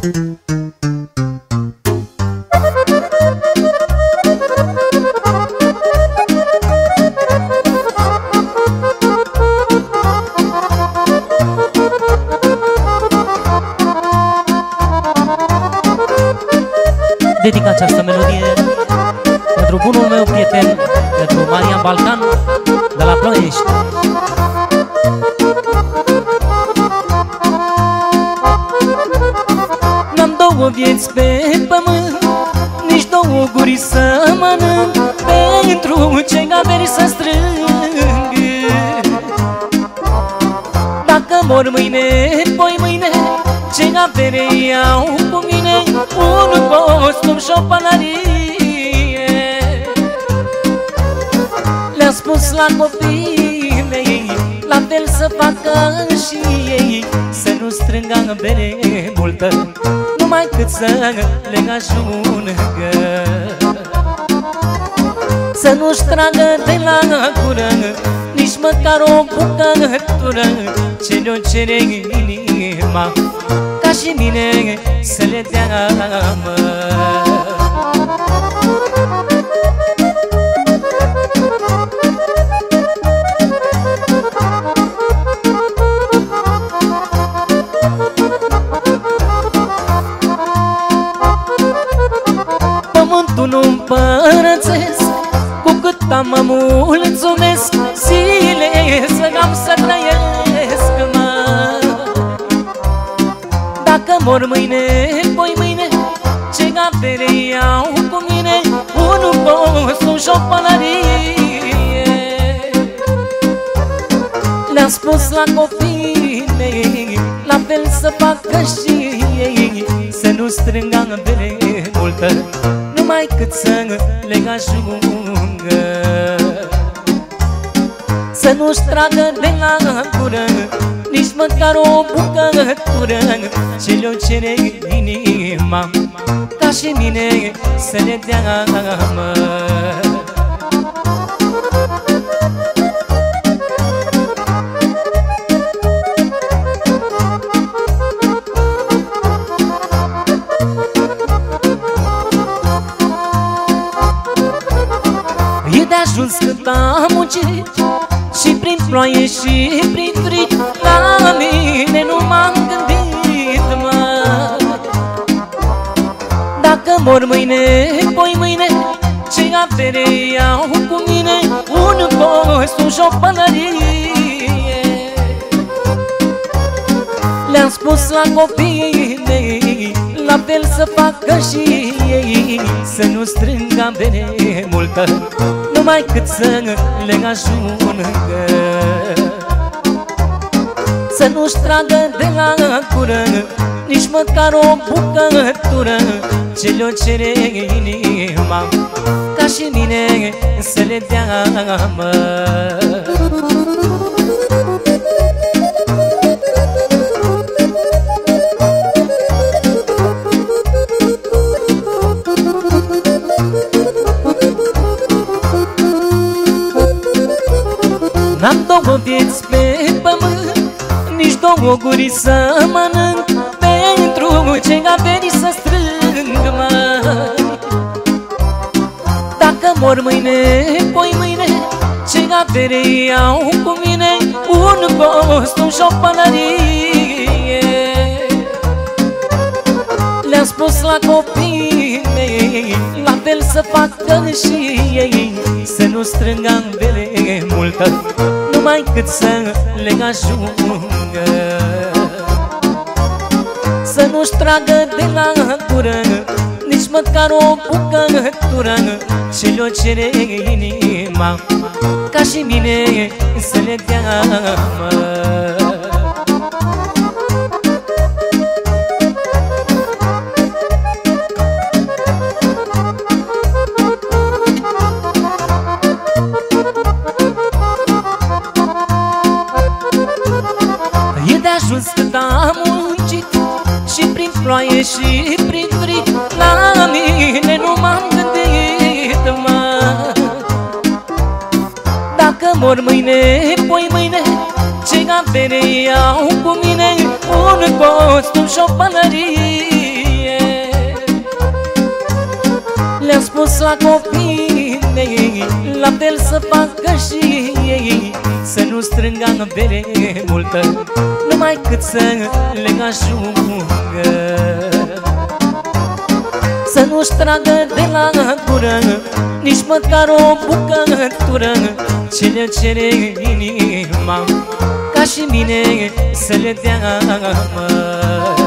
Dedic această melodie pentru bunul meu prieten, pentru Marian Balcan, de la Ploiești. N-am două vieți pe pământ, nici două guri să mănânc, pentru ce averi să strâng. Dacă mor mâine, poi mâine, ce avere iau cu mine, un costum și o pălărie. Le-am spus la copiii mei, la fel să facă și ei, să nu strângă bere multă, numai cât să le ajungă. Să nu-și tragă de la gură nici măcar o bucătură, ce le-o cere inima, ca și mine să le dea, mă. Pământul nu împărățesc, cu cât am mă mulțumesc, zile să am să trăiesc, mă. Dacă mor mâine, poi mâine, ce avere iau cu mine, un costum și o pălărie. Le-am spus la copiii mei, la fel să facă și ei, să nu strângă bere multă, numai cât să le ajungă. Să nu-și tragă de la gură nici măcar o bucătură, ce le-o cere inima, ca și mine să le dea, mă. E de ajuns cât am muncit, și prin ploaie și prin frig, la mine nu m-am gândit, mă. Dacă mor mâine, poi mâine, ce avere iau cu mine, un costum și o pălărie. Le-am spus la copiii mei, la fel să facă și ei, să nu strângă bere multă, numai cât să le ajungă. Să nu-și tragă de la gură nici măcar o bucătură, ce le-o cere inima, ca și mine să le dea, mă. N-am două vieți pe pământ, nici două guri să mănânc, pentru ce averi să strâng, mă. Dacă mor mâine, poi mâine, ce avere iau cu mine, un costum și o pălărie. Le-am spus la copiii mei, la fel să facă și ei, să nu strângă bere multă, numai cât să le ajungă. Să nu-și tragă de la gură nici măcar o bucătură, ce le-o cere inima, ca și mine să le dea, mă. Ajuns cât am muncit, și prin ploaie și prin frig, la mine nu m-am gândit, mă. Dacă mor mâine, poi mâine, ce avere iau cu mine, un costum și o pălărie. dus la copiii mei, la fel să facă și ei, să nu strângă bere multă, numai cât să le ajungă. Să nu-și tragă de la gură nici măcar o bucătură, ce le cere inima, ca și mine să le dea, mă.